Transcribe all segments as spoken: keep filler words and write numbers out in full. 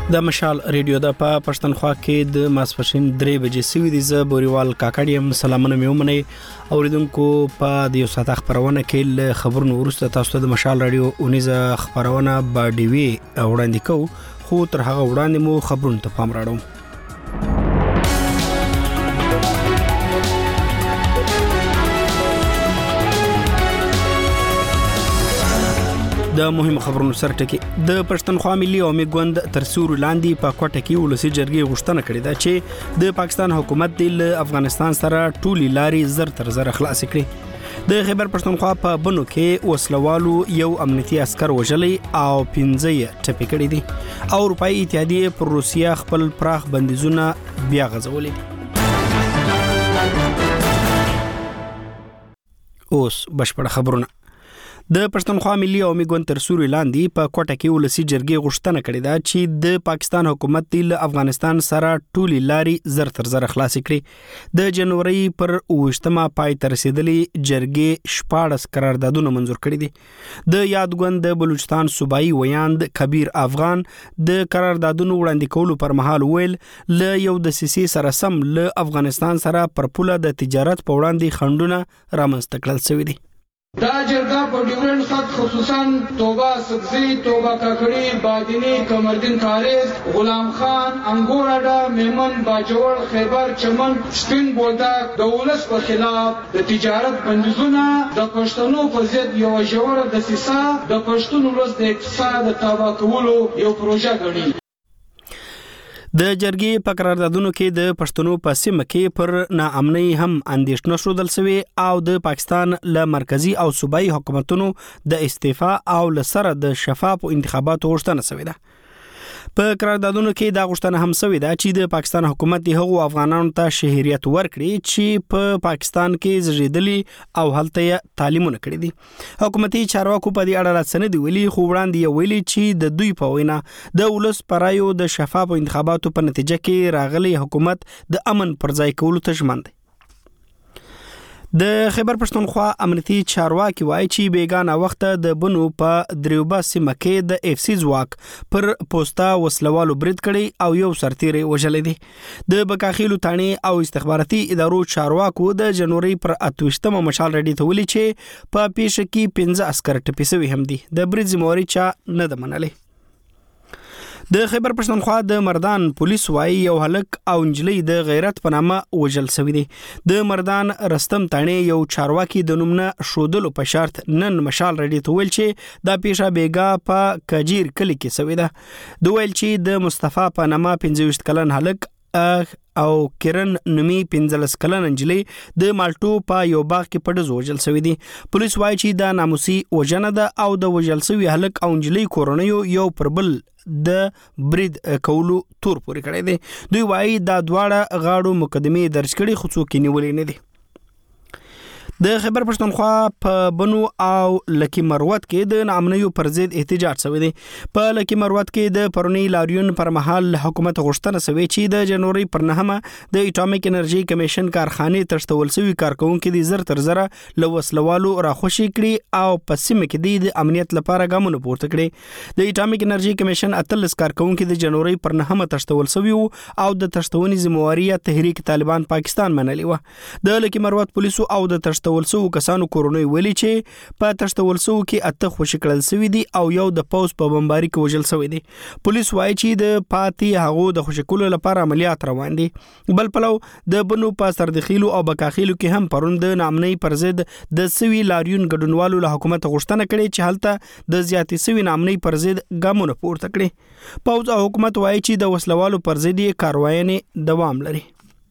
د مشال ریډیو د په پښتونخوا کې د ماسپښین درې بجې سوي دي. زه بوريوال کاکړیم. سلامونه مې ومنئ اوریدونکو. په د یو ساعت خبرونه کې له خبرونو وروسته تاسو ته د مشال ریډیو اونیزه خبرونه با ډي وی وړاندې کوو، خو تر هغه وړاندې مو خبرونه ته پام راړو. د مهمو خبرونو سره ټکی د پښتونخوا ملي عوامي ګوند تر سوري لاندې په کوټه کې ولسی جرګې غوښتنه کړې ده چې د پاکستان حکومت د افغانستان سره ټولي لارې زر تر زر خلاص کړي. د خیبر پښتونخوا په بنو کې وسلوالو یو امنیتي عسكر وژلي او پنځه ټپي کړي دي او اروپאי اتحادیه پر روسیا خپل پراخ بندیزونه بیا غځولي. اوس بشپړ خبرونه. د پښتونخوا ملي عوامي ګوند تر سوري لاندې په کوټه کې ولسی جرګې غوښتنه کړې ده چې د پاکستان حکومت د افغانستان سره ټولي لارې زر تر زر خلاص کړي. د جنوري پر اوویشتمه پای ته رسیدلې جرګې شپاړس قراردادونه منزور کړي دي. د یاد ګوند د بلوچستان صوبایي ویاند کبیر افغان د قراردادونو وړاندې کولو پر مهال ویل ل یو د سیسي سره سم ل افغانستان سره پر پوله د تجارت په وړاندې خندونه رامنځته کړل شوی دي. دا جرګه په ډیورنډ خط خصوصا توبه سبزی، توبه کاکړي، بادینی، کمردین کاریز، غلام خان، انګوراډا، میمن، باجوړ، خیبر، چمن، سپین بولدک د ولس په خلاف د تجارت بندیزونه د پښتنو په ضد یو ژوره دسیسه د پښتون ولس د اقتصاد تباه کولو یو پروژه ګڼي. د جرګې په قراردادونو کې د پښتنو په سیمه کې پر ناامنۍ هم اندېښنه ښودل شوې او د پاکستان له مرکزی او صوبایي حکومتونو د استعفا او لسره د شفاف انتخاباتو غوښتنه شوې ده. په قراردادونو کې دا غوښتنه هم شوې ده چې د پاکستان حکومت د هغو افغانانو ته شهریت ورکړي چې په پاکستان کې زیږیدلي او هلته تعلیمونه کړي دي. حکومتي چارواکو په دې اړه راڅنه دی ویلي، خو وړاندې یې ویلي چې د دوی په وینا د ولس پر رایو د شفاف انتخاباتو په نتیجه کې راغلي حکومت د امن پر ځای کولو ته ژمن دی. د خیبر پښتونخوا امنیتي چارواکي وایي چې بیګانه وخت د بنو په دریوبا سیمه کې د اف سی ځواک پر پوسټا وسلوالو برید کړي او یو سرتیری وژلی دی. د بکاخیلو تانی او استخباراتي ادارو چارواکو د جنوري پر اتوشتمه مشال ریډي ته ویلي چې په پیښه کې پنځه عسكر ټپي شوي هم دي. د برید ذمہواري چا نه ده منلې. د خیبر پښتونخوا د مردان پولیس وایي یو هلک او انجلی د غیرت په نامه وژل شوی دی. د مردان رستم تانی یو چارواکي د نوم نه ښودلو په شرط نن مشال ریډي ته ویل چې دا پیښه بیګا په کجیر کلی کې شوې ده. د ویل چې د مصطفی په نامه پنځه ویشت کلن هلک او کرن نومي پنځلس کلن انجلی د مالټو په یو باغ کې په ډز وژل شوی دی. پولیس وایي چې دا ناموسي وژنه ده او د وژل شوي هلک او انجلی کورنیو یو پر بل د برید کولو تور پورې کړی دی. دوی وایي دا دواړه غاړو مقدمې درج کړي خو څوک یې نیولې نه دي. د خیبر پښتونخوا په بنو او لکی مروت کې د ناامنیو پر ضد احتجاج شوی دی. په لکی مروت کې د پرونی لاریون پر مهال حکومت غوښتنه شوی چې د جنوري پر نهمه د اټامیک انرژي کمیشن کارخانې تشتول شوی کارکونکو د زر تر زره له وسلوالو راخوشي کړي او په سیمه کې د امنیت لپاره ګامونه پورته کړي. د اټامیک انرژي کمیشن اتلس کارکونکو د جنوري پر نهمه تشتول شوی او د تشتونې ذمہواري تحریک طالبان پاکستان منلې و. د لکی مروت پولیسو او د تشتول سو کسانو کورونی ویلي چې په تشتول سو کې اته خوشی کړل شوی دي او یو د پوز په بمباري کې وژل شوی دی. پولیس وایي چې د پاتې هغو د خوشی کولو لپاره عملیات روان دي. بل پلو د بنو په سردخیلو او بکاخیلو کې هم پروند نامنۍ پر ضد د سوي لاریون ګډونوالو له حکومت غوښتنه کړې چې هلته د زیاتې سوي نامنۍ پر ضد ګامونه پورته کړي. پوز او حکومت وایي چې د وسلوالو پر ضد کاروایانې دوام لري.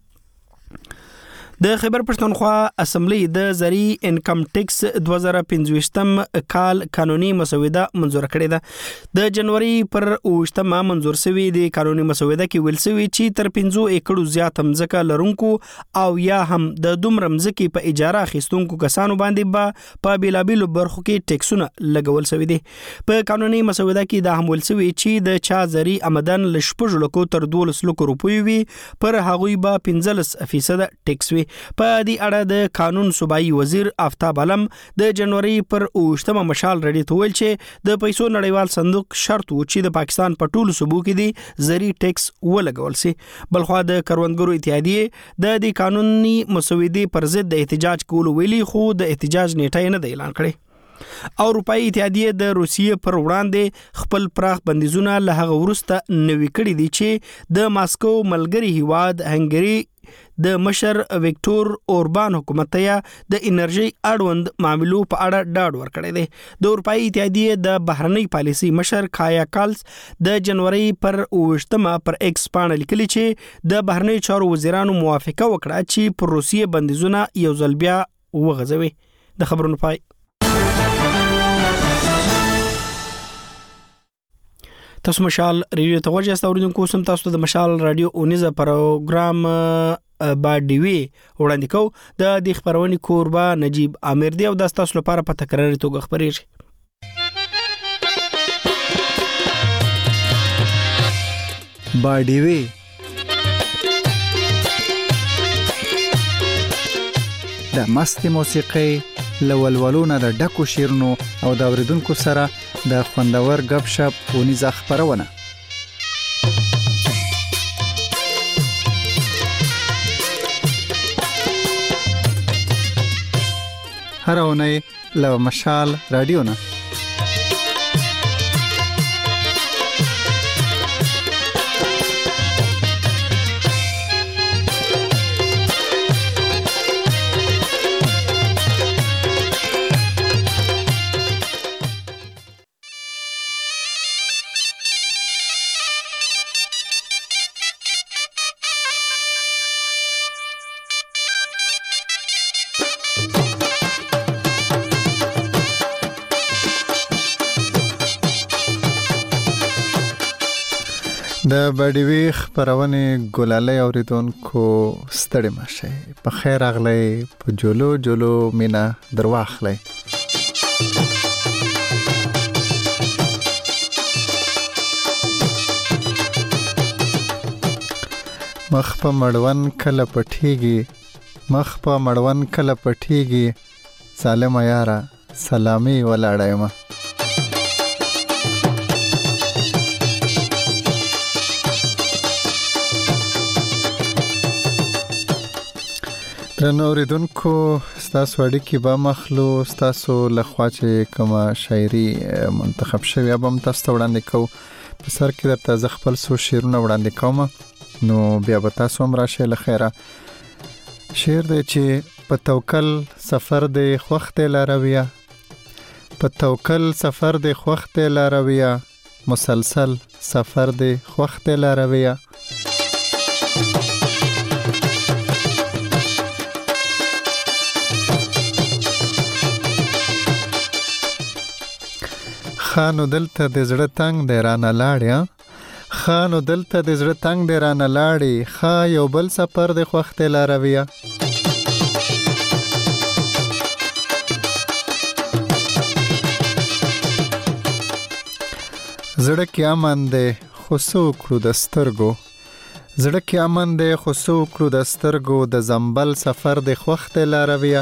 د خیبر پښتونخوا اسمبلی د زری انکم ټیکس دوه زره پنځویشتم کال قانوني مسوده منظور کړې ده. د جنوري پر اوویشتمه منظور شوی د قانوني مسوده کې ویل شوی چې تر پنځو ایکړو زیات مځکه لرونکو او یا هم د دومره مځکې په اجاره اخیستونکو کسانو باندې به په بیلابیلو برخو کې ټیکسونه لګول شوی دي. په قانوني مسوده کې دا هم ویل شوی چې د چا زری آمدن له شپږ لکو تر دولس لکو روپیو وي پر هغوی به پنځلس فیصد ټیکس وي. په دې اړه د قانون صوبایي وزیر آفتاب علم د جنوري پر اوشتمه مشال رډي ته ویل چې د پیسو نړیوال صندوق شرط و چې د پاکستان په ټولو صوبو کې دی زری ټیکس ولګول سي. بلخوا د کروندګرو اتحادیه د دې قانوني مسودې پر ضد د احتجاج کولو ویلي خو د احتجاج نیټه نه اعلان کړې. اروپایي اتحادیه د روسیې پر وړاندې خپل پراخ بندیزونه له هغه وروسته نوي کړي دي چې د ماسکو ملګری هیواد هنګری د مشر ویکټور اوربان حکومت ته د انرژي اړوند معاملو په اړه ډاډ ورکړی دی. د اروپایي اتحادیه د بهرنۍ پالیسي مشر کایا کالس د جنوري پر اوشتمه پر ایکس باندې لیکلي چې د بهرنۍ چارو وزیرانو موافقه وکړه چې پر روسیې بندیزونه یو ځل بیا وغځوي. د خبرونو پای. تاسو مشال ریډیو ته ورجاست اوریدونکو سم تاسو د مشال رادیو اونیزه پروګرام با ډي وی وړاندې کو. د دې خبرونې کوربه نجیب عامر دی او د تاسو لپاره په تکراري توګه خبرېږي. با ډي وی د مستي موسیقي لولولونه د ډکو شیرونو او د اوریدونکو سره د خوندور غب شپ ونیزه خبرونه. هر اونۍ له مشال رادیو نه د بډیوی خبرونه ګلالۍ اوریدونکو ستړي مشه په خیر اغلی په جولو جولو مینا درواخلی. مخ په مړون کله پټیږي مخ په مړون کله پټیږي سالم یاره سلامي ولاړایم. درنو اوریدونکو ستاسو اړیکې به مخلو ستاسو لخوا چې کومه شاعري منتخب شوی به هم تاسو ته وړاندې کوو. په سر کې درته زه خپل څو شعرونه وړاندې کوم نو بیا به تاسو هم راشئ له خیره. شعر دی چې په توکل سفر دی خوښ دی لارویه په توکل سفر دی خوښ دی لارویه مسلسل سفر دی خوښ دی لارویه. خانو دلته د زړه تنگ دی رانه لاړې خانو دلته د زړه تنگ دی رانه لاړې خا یو بل سفر دی خوښ دی لارویه. زړه کې امن دی خو څه وکړو د سترګو زړه کې امن دی خو څه وکړو د سترګو د زنبل سفر دی خوښ دی لارویه.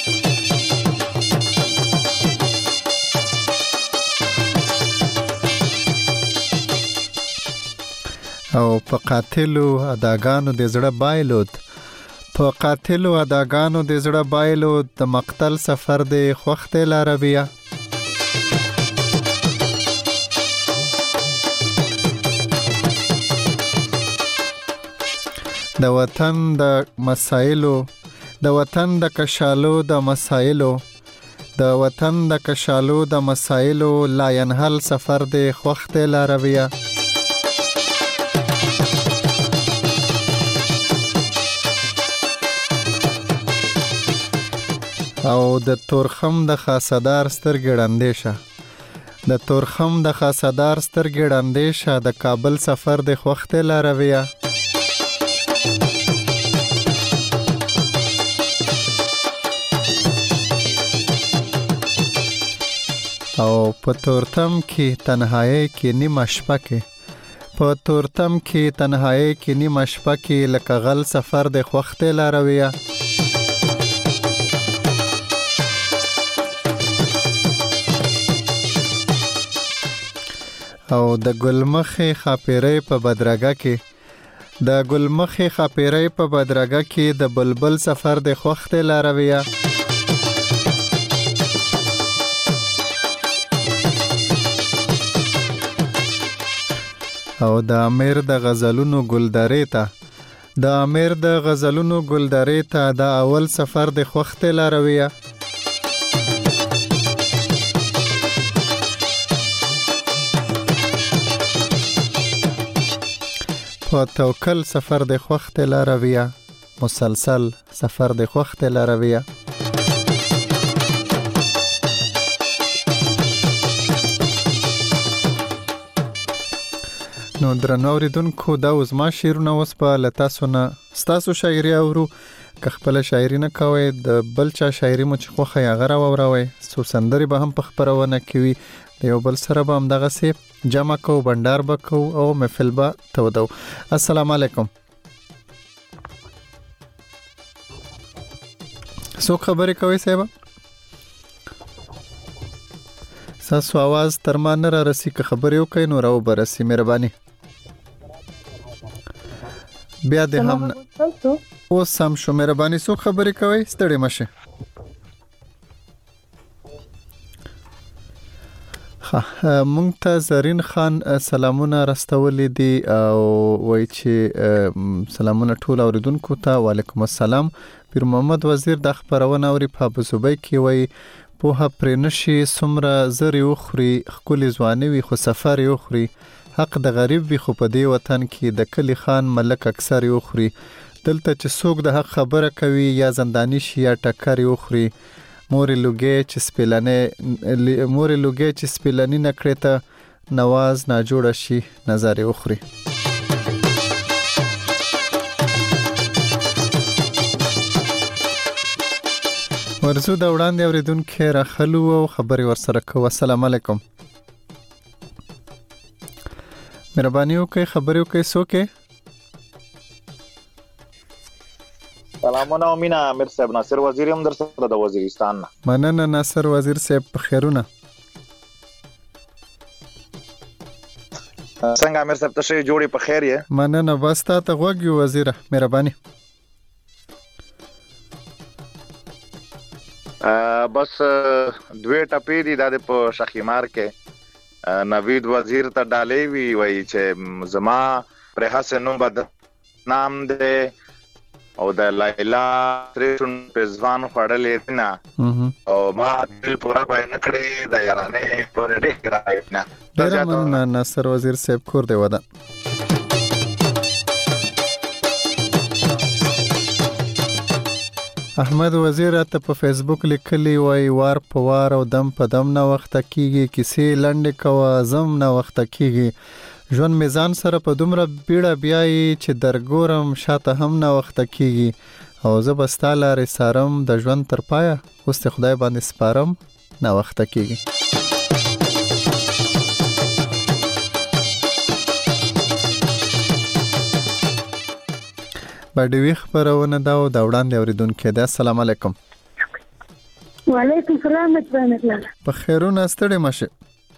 او په قاتلو اداګانو د زړه بایلود په قاتلو اداګانو د زړه بایلود د مقتل سفر دی خوښ دی لارویه. د وطن د مسایلو د وطن د کشالو د مسایلو د وطن د کشالو د مسایلو لا ينحل سفر دی خوښ دی لارویه. او د تورخم د خاصدار سترګې ړندې شه د تورخم د خاصدار سترګې ړندې شه د کابل سفر دی خوښ دی لارویه. او په تورتم کې تنهایی کې نیمه شپه کې په تورتم کې تنهایی کې نیمه شپه کې لکه غل سفر دی خوښ دی لارویه. او د ګلمخې خاپیرې په بدرګه کې د ګلمخې خاپیرې په بدرګه کې د بلبل سفر د خوخت لارویه او د امیر د غزلونو ګلدارې ته د امیر د غزلونو ګلدارې ته د اول سفر د خوخت لارویه په توکل سفر د خوخت لارویه مسلسل سفر د خوخت لارویه نو درنو اوریدونکو دا اوس ما شعرونه اوس په لتاسو نه ستاسو شاعري اورو که خپل شاعري نه کوي د بل چا شاعري مو چې خوخه یا غره وراوي سو سندري به هم په خبرونه کوي د یو بل سره به هم دغه سي جمع کو بندر بکو او محفل به تودو. السلام علیکم. سو خبرې کوي صاحب؟ ساسو आवाज تر ما نه را رسی که خبرې وکړي نو راو برسي مهرباني. بیا د هم او سم شو مهرباني سو خبرې کوي ستړي مشه. مونږ ته زرین خان سلامونه راستولې دي او وای چې سلامونه ټول اوریدونکو ته وعلیکم السلام. پیر محمد وزیر د خبرونه اوري په ابوظبي کې وای په پرنشي سمره زری وخري خپل ځواني وي خو سفر وخري حق د غریب وي خو په دې وطن کې د کلی خان ملک اکثر وخري دلته چې څوک د حق خبره کوي یا زنداني شي یا ټکر وخري مور لوګي چې سپلانه مور لوګي چې سپلانی نکړه ته نواز نه جوړ شي نظر وخري. ورزو دا وړاندې اوریدونکو راخلو او خبري ورسره کو. السلام علیکم. مهرباني وکړئ خبري وکړئ سوکه. سلامونه امینه امیر صاحب ناصر وزیر هم در سره د وزیرستان نه. مننه ناصر وزیر صاحب په خیرونه. څنګه امیر صاحب تاسو جوړې په خیر یې؟ مننه بس تا ته غوږی وزیره مهرباني. بس دوی ټپې دي د په شخیمار کې نوید وزیر ته ډالې وی وای چې زما پر حسنو بد نام دې او د لایلا تریشن پزوان خړلې نه او ما دل پورا باندې نکړې د یارانه پر دې راځي نه. ډیر مننه ناصر وزیر صاحب کور دی ودا. احمد وزیر ته په فیسبوک لیکلی وای وار په وار او دم په دم نه وخت کیږي کیسې لنډ کوا زم نه وخت کیږي ژوند میزان سره په دومره بیړه بیاي چې درګورم شاته هم نه وخت کیږي او زه بستاله رسارم د ژوند تر پایا اوس ته خدای باندې سپارم نه وخت کیږي. باندې خبرونه دا او دا وړاندې اوریدونکو دا. السلام علیکم. وعلیکم السلام ورحمت الله. په خیرونه ستړي مشه.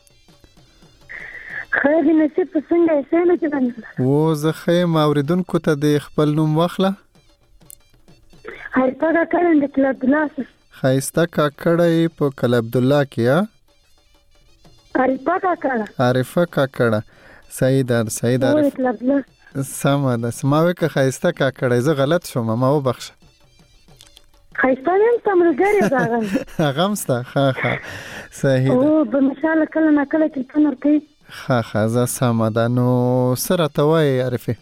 خیر نصیب څنګه یې سمه چې و زه خیم اوریدونکو ته د خپل نوم واخله. هرپا کړه د کلب عبد الله. خایسته کا کړه په کلب عبد الله کې ها. هرپا کړه. عارفه کا کړه سیدار سیدار سمه ده سماوي که خایسته کا کړه زه غلط شوم ما وبخښ. خایسته نیم سمرګری داغه. غمسته ها ها صحیح ده. او په مثال کله نه کله چې څنګه کوي ها ها زه سمه ده نو سره توای عارفه.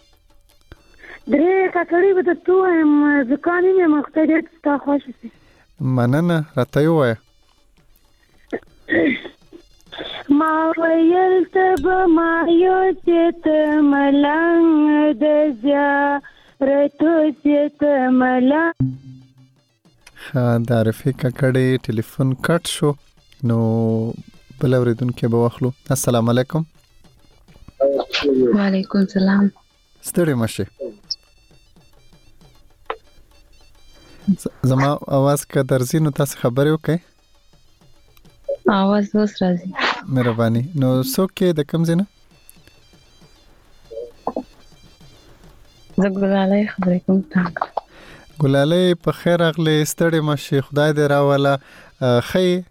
درې کاکړي به ته هم ځکانې مې مختلف تا خوښ شي. مننه راته وای. ما ویل ته به ما یو چې ته ملنګ د زیارتو چې ته ملنګ. ها د عارفه کاکړي ټلیفون کټ شو نو بل اوریدونکو به واخلو. السلام علیکم. وعلیکم السلام. ستړي مشه. زما आवाज کا درځي نو تاسو خبرې وکړئ. आवाज اوس راځي. مهرباني. نو څوک کې د کوم ځای نه؟ زه ګلالۍ خبرې کوم. ګلالۍ په خیر راغلې، ستړې مه شې، خدای دې راوله. ښه یې؟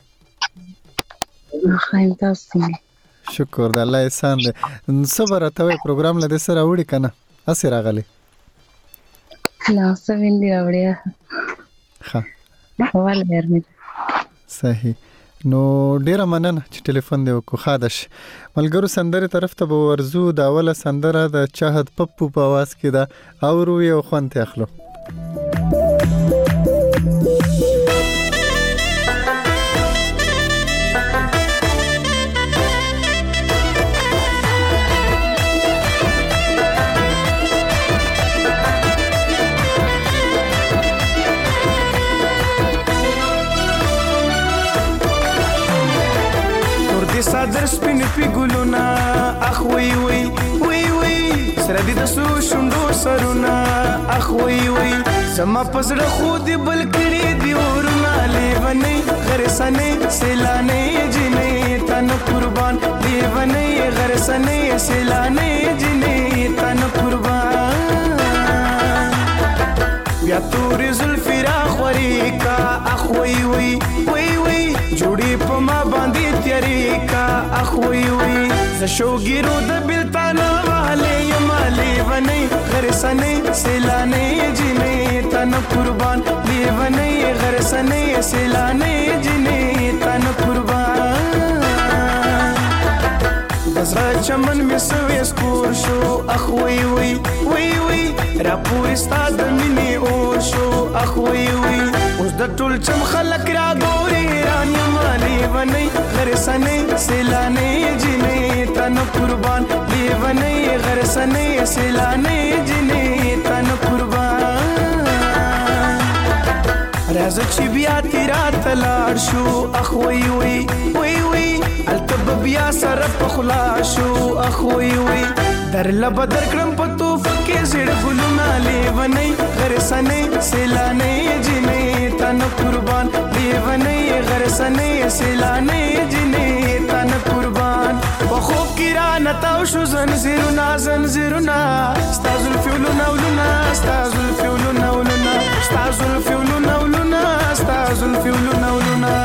ښه یم، تاسو څنګه؟ شکر د الله احسان دی. څه به راته وایې پروګرام له دې سره وړي که نه؟ هسې راغلې؟ نه څه ویندې راوړې. ښه ولې یارمې صحیح. نو ډیره مننه چې ټلیفون دی وکړو. ښه ده شي. ملګرو سندرې طرف ته به ورځو. د اوله سندره د چاهد پپو په اواز کې ده، اورو یې او خوند ترې اخلو. صدر سپین پی ګلونا اخ وی وی وی وی سره دې د سو شوندو سرونا اخ وی وی سما پسړه خود بل کړي دی ورنا لیونی غرسنه سیلانه جنې تن قربان لیونی غرسنه سیلانه جنې تن قربان بیا تورې زلفی را خوري کا اخ وی وی وی وی جوړې په ما باندې تیارې کا اخ وی وی ز شوګیرو د بلتانه والے یمالې ونی غرسنه سیلانه جنې تن قربان لیونی غرسنه سیلانه جنې تن قربان بزرا چمن می سوې سکور شو اخ وی وی وی وی را پوری ستاد منی او شو اخ وی وی اوس د ټول چم خلک را ګوري رانی مالی ونی غرسنه سیلانه جنې تن قربان لیونی غرسنه سیلانه جنې تن قربان راز چې بیا تیرات لاړ شو اخ وی وی وی وی التب بیا سره پخلا شو اخ وی وی در لب در کړم په توف کې زړ ګلونه لیونی غرسنه سیلانه جنې تن قربان لیونی غرسنه سیلانه جنې تن قربان وخو کرا نتاو شو زنجیرونه زنجیرونه استاذ الفولونه ولونه استاذ الفولونه ولونه استاذ الفولونه ولونه استاذ الفولونه ولونه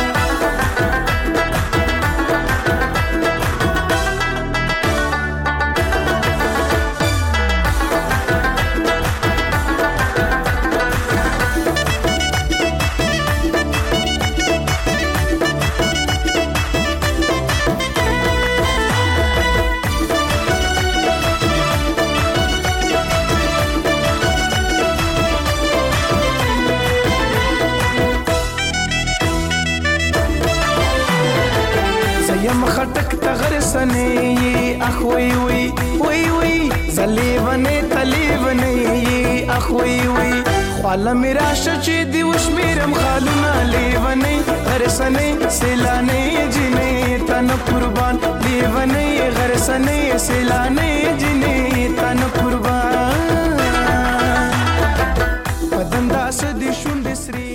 غرسنه اخ وی وی وی وی زلیونه تلیونه اخ وی وی خواله میرا شچې دی وشمیرم خالونه لیونه غرسنه سیلانه جنې تن قربان لیونه غرسنه سیلانه جنې تن قربان پدندا سدي شوند سری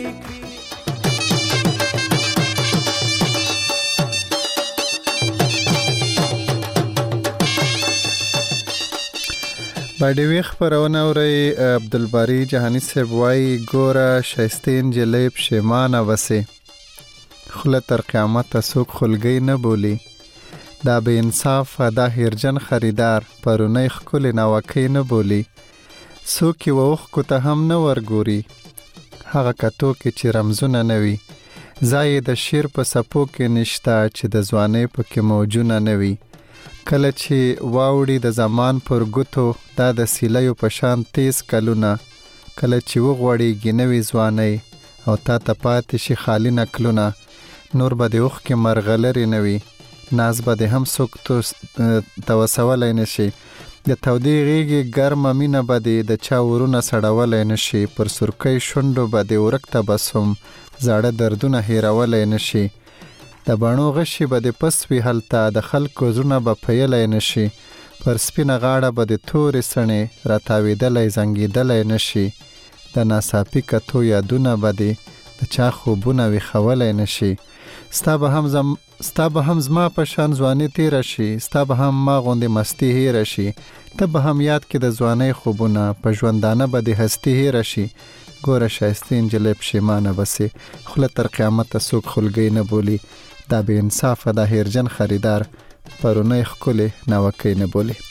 باډي ویخ پرونه اوري عبدالباری جهانی صاحب وای ګوره شایستین جلیب شیمانه وسه خله تر قیامت سوک خلګي نه بولی دا به انصاف دا هرجن خریدار پرونه خل نه وکي نه بولی سوک ووخ کو ته هم نه ورګوري هغه کتو کې چې رمزونه نوي زاید شیر په سپو کې نشتا چې د ځواني په کې موجونه نوي کله چې واوړي د زمان پر ګوتو دا د سیلیو په شان تیز کلونه کله چې وغوړي ګنوي ځواني او تا ته پاتې شي خالی نکلونه نور به د اوخ کې مرغلري نوي ناز به د هم څوک توسولای نشي د تودې غېږې ګرمه مینه به د چا ورونه سړولی نشي پر سرکۍ شونډو به د ورک تبسم زاړه دردونه هیرولی نشي د بڼو غشي به د پس وي هلته د خلکو زړونه به پیلی نشي پر سپینه غاړه به د تورې سڼې راتاوېدلی زنګېدلی نشي د ناڅاپي کتو یادونه به د چا خوبونه ویښولی نشي ستا به هم زم ستا به هم زما په شان ځواني تیره شي، ستا به هم ما غوندې مستی هیره شي، ته به هم یاد کې د ځوانۍ خوبونه، په ژوندانه به د هستي هیره شي. ګوره ښایستې نجلۍ پښیمانه بسې، خوله تر قیامته څوک خولګۍ نه بولي. دا بې انصافه دا هیرجن خریدار، پرونی ښکلې ناوکۍ نه بولي.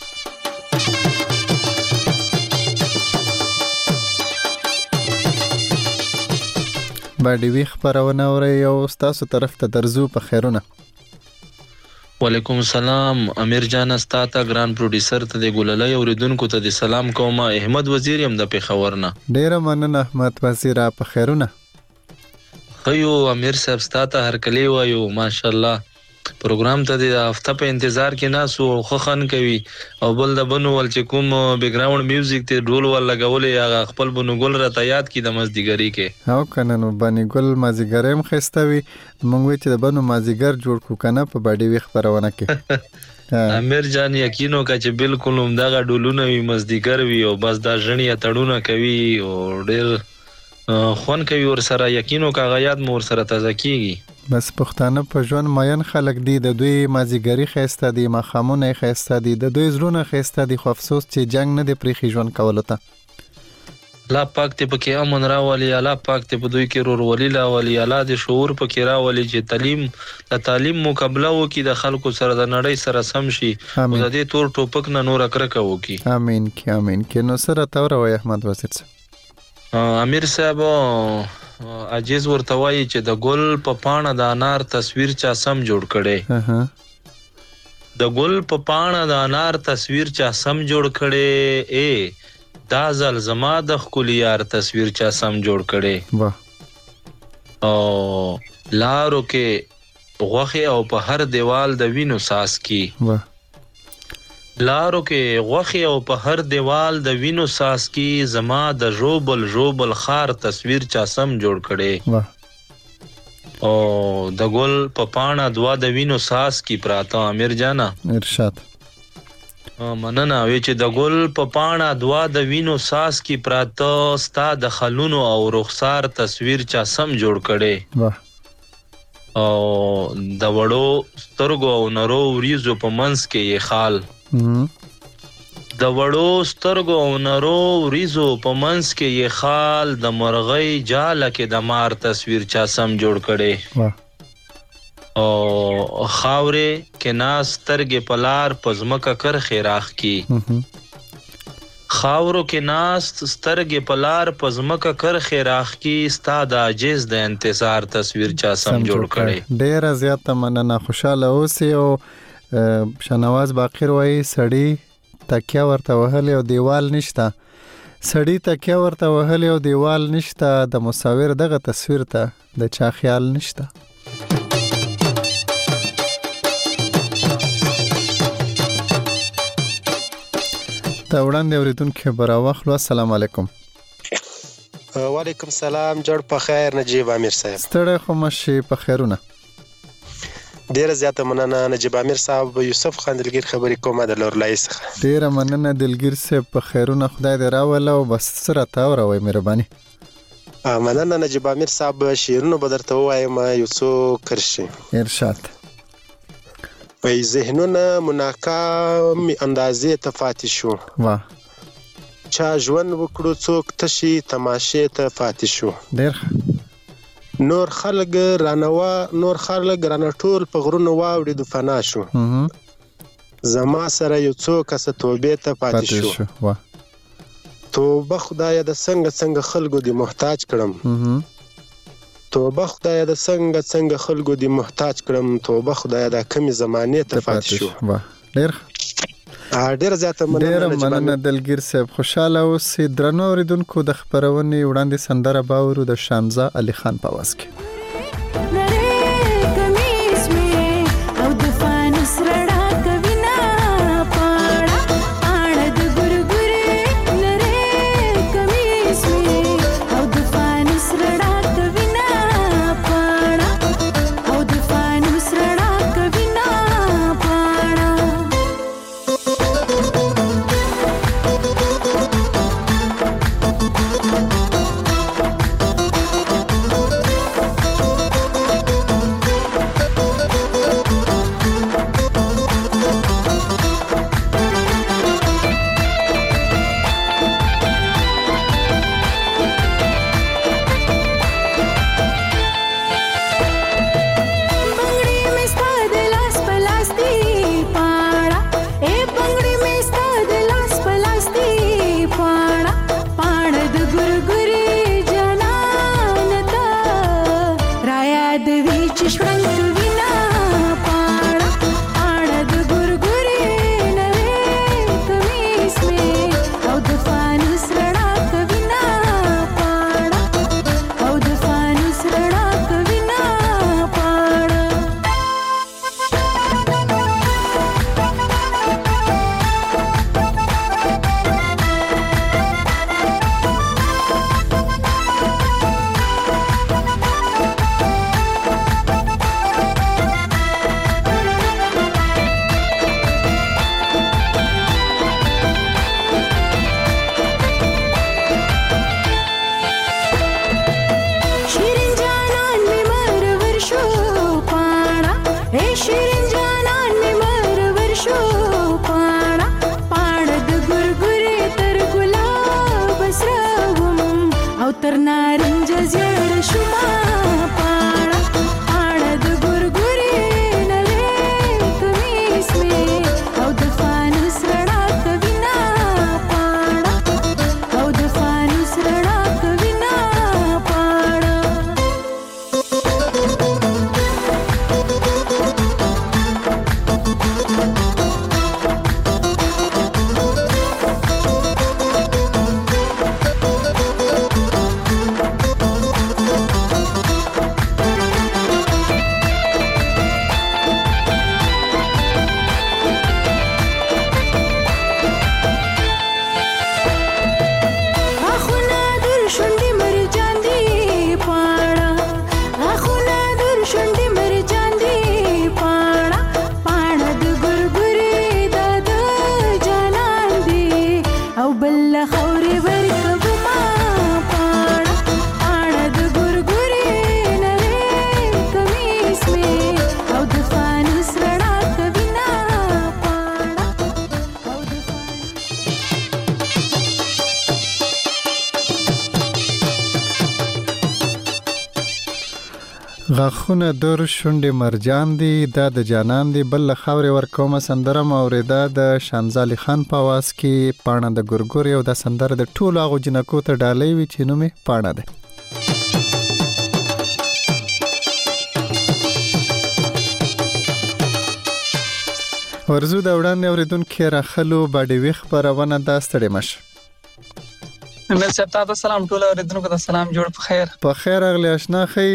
باډي وی خبرونه اوري او تاسو طرف ته درځو په خیرونه. وعلیکم السلام امیر جان، استاته ګران پروډوسر ته د ګللای اوریدونکو ته د سلام کوم. احمد وزیر يم د پیښور نه. ډیره مننه احمد وزیر، په خیرونه. خيو امیر صاحب استاته هر کلی وایو ماشاءالله. پروګرام ته د هفته په انتظار کې ناسو خوخن کوي او بل د بنو ول چې کوم بیک گراوند میوزیک ته ډول ول لګولې هغه خپل بنو ګل را یاد کی د مزدګری کې. او کنه نو بنی ګل مازیګرم خستوي، مونږ چې د بنو مازیګر جوړ کو کنه په باډي وی خبرونه کې. امیر جان یقینو کا چې بالکل هم دغه ډولونه وي مزدګر وي او بس دا ژنې تړونه کوي او ډېر خون کوي ور سره، یقینو کا غیاد مور سره تازه کیږي. بس پښتانه په ژوند ماین خلک دي، د دوی مازیګری خسته دي، مخامونه خسته دي، د دوی زړونه خسته دي، خو افسوس چې جنگ نه دی پرې ژوند کولو ته. الله پاک ته پکې امن راولي، الله پاک ته په دوی کې رورولي راولي، الله دې شعور پکې راولي چې تعلیم د تعلیم مقابله وکي، د خلکو سره د نړۍ سره سم شي او د دې تور ټوپک نه نور کرکه وکي. امين کی امين کی. نو سره تور وای احمد وزیر صاحب. امیر صاحب عجیز ورته وایي چې د ګل په پاڼه د انار تصویر چا سم جوړ کړي، د ګل په پاڼه د انار تصویر چا سم جوړ کړي، اے دا ځل زما د ښکلي یار تصویر چا سم جوړ کړي. او لارو کې غوښې او په هر دیوال د وینو ساس کی، لارو کې غوښې او په هر دیوال د وینو ساس کی، زما د ژوبل ژوبل خار تصویر چا سم جوړ کړي. او د ګل په پاڼه دوا د وینو ساس کی پراته. امیر جانا ارشاد مننه وی چې د ګل په پاڼه دوا د وینو ساس کی پراته، ستا د خلونو او رخسار تصویر چا سم جوړ کړي. او د وړو سترګو او نرو وریزو په منځ کې یې خال، د وړو سترګو او نرو وریزو په منځ کې یې خال، د مرغۍ جاله کې د مار تصویر چا سم جوړ کړي. او خاورې کې ناس سترګې په لار په ځمکه کرښې راخ کی، خاورو کې ناس سترګې په لار په ځمکه کرښې راخ کی، ستا د عاجز د انتظار تصویر چا سم جوړ کړي. ډیره زیاته مننه، خوشاله اوسئ. او شنواز باقر وایي سړی تکیه ورته وهلی او دیوال نشته، سړی تکیه ورته وهلی او دیوال نشته، د مصور دغه تصویر ته د چا خیال نشته. تا وړاندې اوریدونکو خبر واخلو. السلام علیکم. وعلیکم سلام، جوړ په خیر نجیب امیر صاحب. ستړی خو مشي په خیرونه. ډیره زیاته مننه نجیب امیر صاحب. یوسف خان دلګیر خبرې کومه د لورلای څخه. ډیره مننه دلګیر صاحب، په خیرونه خدای دې راوله او بس سره تا وروي مهرباني. مننه نجیب امیر صاحب. شعرونه به درته ووایم یو څو کرښې. ارشاد. وای ذهنونه مناکام اندازې ته پاتې شو، واه چا ژوند وکړو څوک تشي تماشې ته پاتې شو. ډیر نور خلک رانوا نور خلک رانه ټول په غرونو واوړي د فنا شو، زما سره یو څو کس توبې ته پاتې شو. واه توبه خدای د څنګه څنګه خلکو دی محتاج کړم، توبه خدای د څنګه څنګه خلکو دی محتاج کړم، توبه خدای د کمی زمانې ته پاتې شو. واه ډیر ډیر زیاته مننه. ډیر مننه دلګیر صاحب. خوشاله اوسئ. درنو اوریدونکو د خبرونې وړاندې سندره باورو د شامزه علي خان په आवाज کې. غاخونه در شونډې مرجان دي دا د جانان دي بل خاورې ورکومه سندره موریدا د شانزالي خان په आवाज کې پاڼه د ګورګور یو د سندره د ټولو هغه جنکو ته ډالۍ وی چې نومې پاڼه ده. ورزو دا وړاندې اوریدونکو راخلو باندې ویخ پرونه دا ستړي مش. امیر صاحب تاسو سلام ټول اوریدونکو ته سلام جوړ په خیر. په خیر اغلی آشنا خی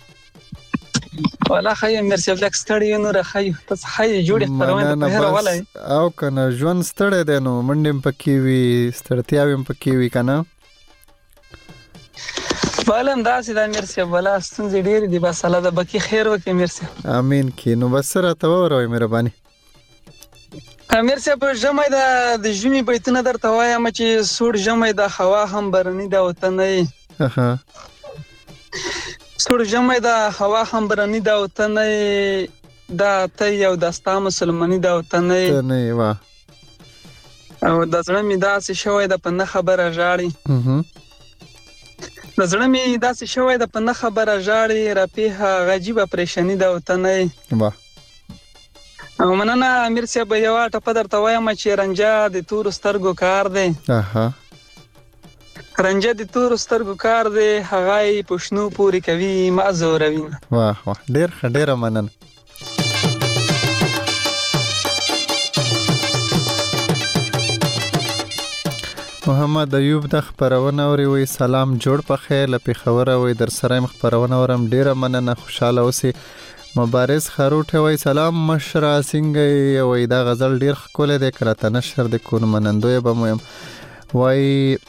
ولا خی امیر صاحب لک ستړي نو راخی تاسو خی جوړ پرونه په خیر ولای او کنه ژوند ستړي دي نو منډم پکې وی ستړتیاوم پکې وی کنه بالم داسې د امیر صاحب ولا ستونزې ډېر دي بس الله د بکی خیر وکړي امیر صاحب. امين کی نو بس سره ته وروي مهرباني. امیر صاحب جمعه د د ژمي بیتونه درته وایم چې سوړ جمعه د هوا هم برني د وطن نه اها سوړ جمعه د هوا هم برني د وطن نه دا ته یو دستا مسلمانی د وطن نه نه وا او د زړه می داسې شوی د پنه خبره جاړي اها د زړه می داسې شوی د پنه خبره جاړي رپیه غجیبه پریشانی د وطن نه وا او مننه امیر صاحب یو ټپ درته وایم چې رنجا د تور سترګو کار دی. اها رنجا د تور سترګو کار دی هغه یې پښنو پوری کوي معذوروي. واه واه ډیر ډیر مننه. محمد ایوب د خبرونه اوري وي سلام جوړ په خیر لپاره خبره وي در سره خبرونه ورم ډیر مننه خوشاله اوسئ. مبارز خروټه وای سلام مشرا سنگي وای دا غزل ډیر خکول دی کړه نشر د کون منندوی بمویم وای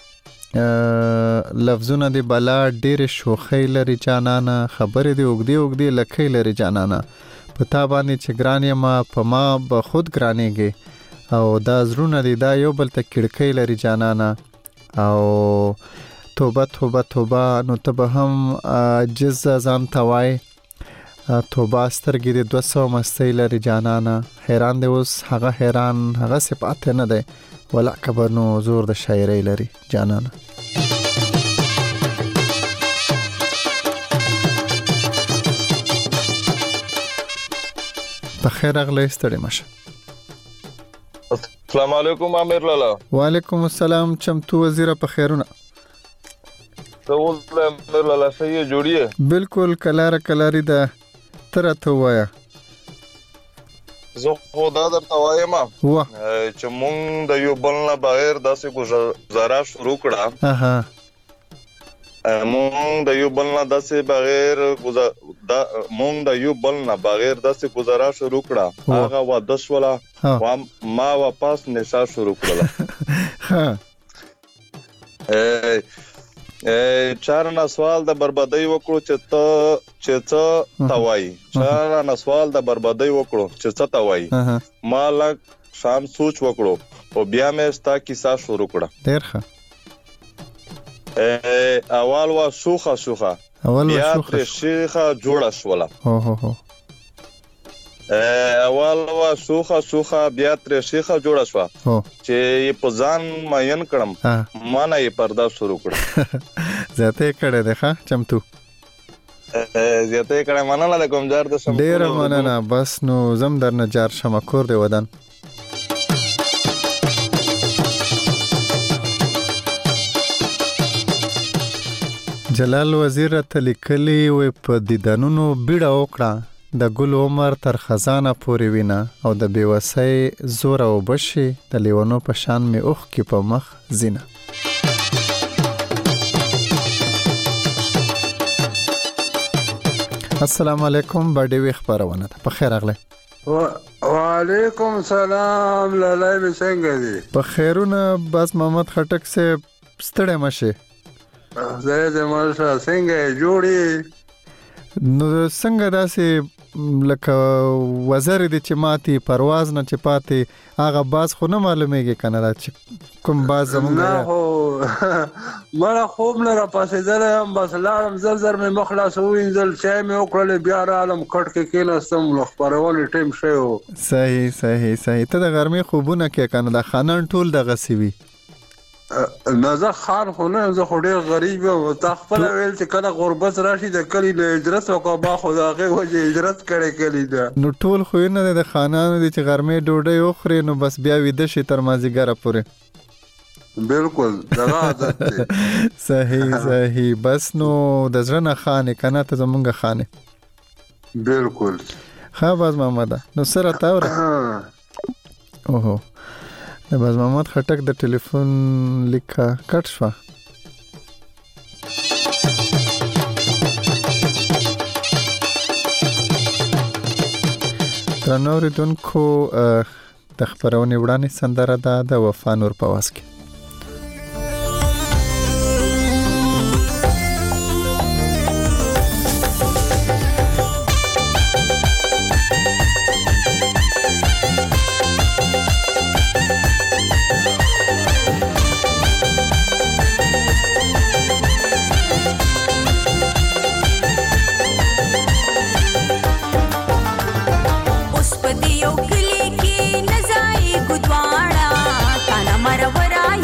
لفظونه دی بلا ډیر شوخی لري جانانا خبر دی وګدي وګدي لکې لري جانانا پتا باندې چې ګرانې ما په ما به خود ګرانېږي او دا زرونه دی دا یو بل ته کړکې لري جانانا او توبه توبه توبه نو ته هم جز ځان توای توبه سترګې د دوه سوه مستۍ لري جانانا حیران دی اوس هغه حیران هغه صفات نه دی ولا کبر نو زور د شاعرۍ لري جانانا. په خیر اغلی ستړي مشه. السلام علیکم امیر لالا. وعلیکم السلام چمتو وزیر په خیرونه. ته اوس امیر لالا صحیح جوړیه؟ بالکل کلار کلاری ده ستره ته وایا زه خو دا درته وایم وا چې مونږ د یو بل نه بغیر داسې گزاره شروع کړه اها مونږ د یو بل نه داسې بغیر مونږ د یو بل نه بغیر داسې گزاره شروع کړه هغه واده شوله ما واپس نشه شروع کړله ها چار نه سوال د بربادي وکړو چې ته چې څه توای چار نه سوال د بربادي وکړو چې څه توای ما لږ شام سوچ وکړو او بیا مې ستا کیسه شروع کړه ډېر ښه اول وا شوخه شوخه بیا تر شيخه جوړه شوله هو هو هو اول وا شوخه شوخه بیا تر شيخه جوړه شو چې په ځان ماین کړم ما نه یې پردا شروع کړ زته کړه ده ښه چمتو زته کړه مننه کوم جار د سم ډیر مننه بس نو زم درنه جار شمه کور دی ودان جلال وزیر ته لیکلی و په دیدنونو بیړه وکړه د ګل عمر تر خزانه پورې وینا او د بیوسۍ زور او بشي د لیونو په شان می اوخ کې په مخ زینه السلام علیکم باډي وی خبرونه په خیر اغله وعلیکم السلام لالای می څنګه دي په خیرونه بس محمد خټک سے ستړی مشه زه دې مرشه څنګه جوړي نو څنګه داسې لکه وزر دي چې ماتي پرواز نه چپاتي هغه باز خو نه معلومیږي کنه دا چې کوم باز زمونږ نه هو مړه خوب نه را پاسې درم بس لاړم زر زر مې مخلاص وینځل چای مې وکړل بیا رالم کټ کې کېناستم نو خبرونه ټیم شو صحیح صحیح صحیح ته د ګرمي خوبونه کې کنه دا خانان ټول د غسیوي نازه خان خو نه زه خو ډېر غریب یم تا خپل ویل چې کله غربت راشي د کلی له اجرت وکړه ما خو د هغې وجې اجرت کړی کلی ده نو ټول خو یې نه دی د خانانو دی چې غرمې ډوډۍ وخورې نو بس بیا ویده شي تر مازدیګره پورې بالکل دغه عادت دی صحیح صحیح بس نو د زړه نه خانې که نه ته زمونږ خانې بالکل ښه باز محمده نو سره تاوره اوهو د باز محمد خټک د ټلیفون لیکه کټ شوه درنو اوریدونکو د خپرونې وړاندې سندره ده د وفا نور په واس کې اوس په دې یو کلی کې نزای ګدواړه تا نه مرورا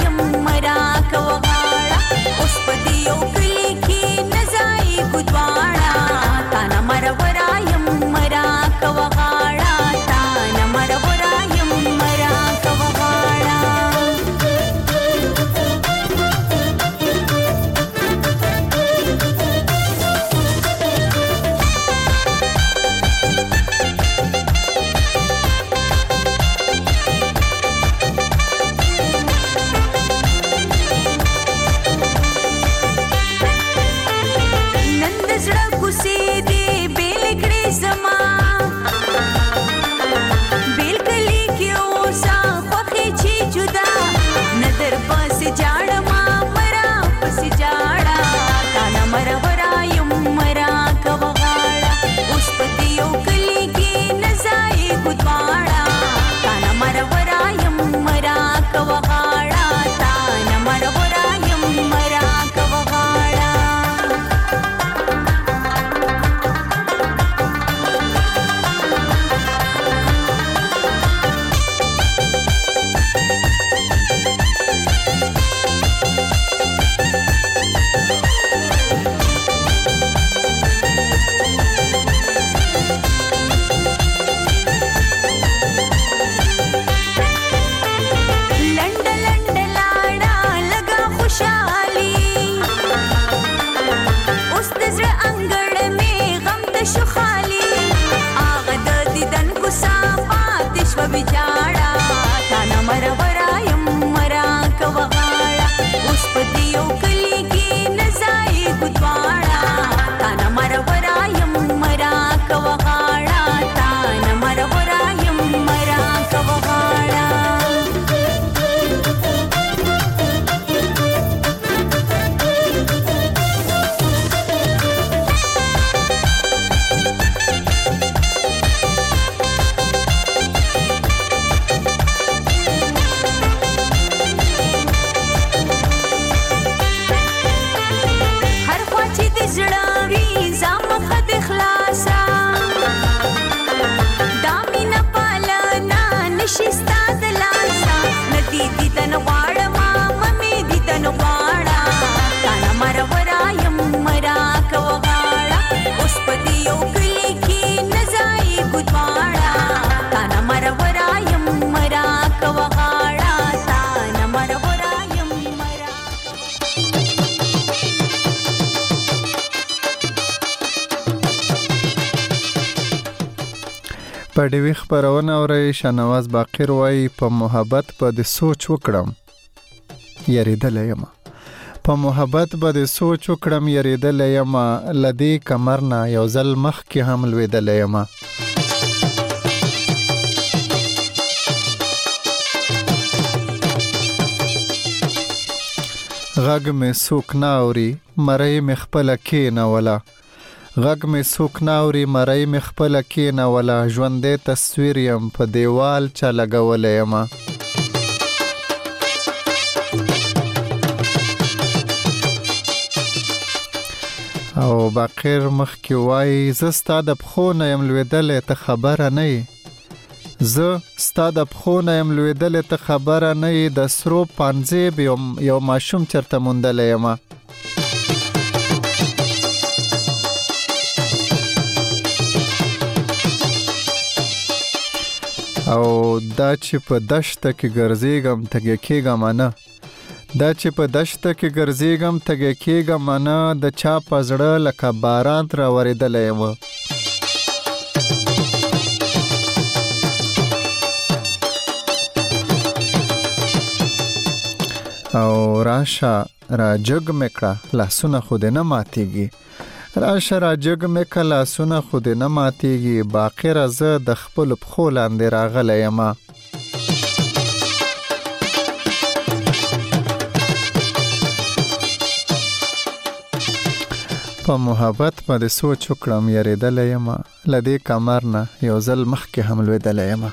په ډیوی خبرونه اوري شنواز باقر وای په محبت په د سوچ وکړم یریدل یم په محبت به د سوچ وکړم یریدل یم لدی کمرنا یو ځل مخ کې هم لویدل یم غږ مې څوک نه اوري مرۍ مې خپله کېنوله غږ مې څوک نه اوري مرۍ مې خپله کېنوله ژوندی تصویر یم په دیوال چا لګولی یمه او باقر مخکې وایي زه ستا د پښو نه یم لوېدلی ته خبره نه یې زه ستا د پښو نه یم لوېدلی ته خبره نه یې د سرو پانځیب یو ماشوم چېرته موندلی یمه او دا چې په دشته کې ګرځېږم تږی کېږم نه دا چې په دشته کې ګرځېږم تږی کېږم نه د چا په زړه لکه باران راورېدلی یم او راشه را جګ مې کړه لاسونه خو دې نه ماتېږي راشه را جګ مې که لاسونه خو دې نه ماتېږي باقره زه د خپلو پښو لاندې راغلی یم په محبت باندې سوچ وکړم یریدلی یم له دې کمر نه یو ځل مخکې هم لوېدلی یم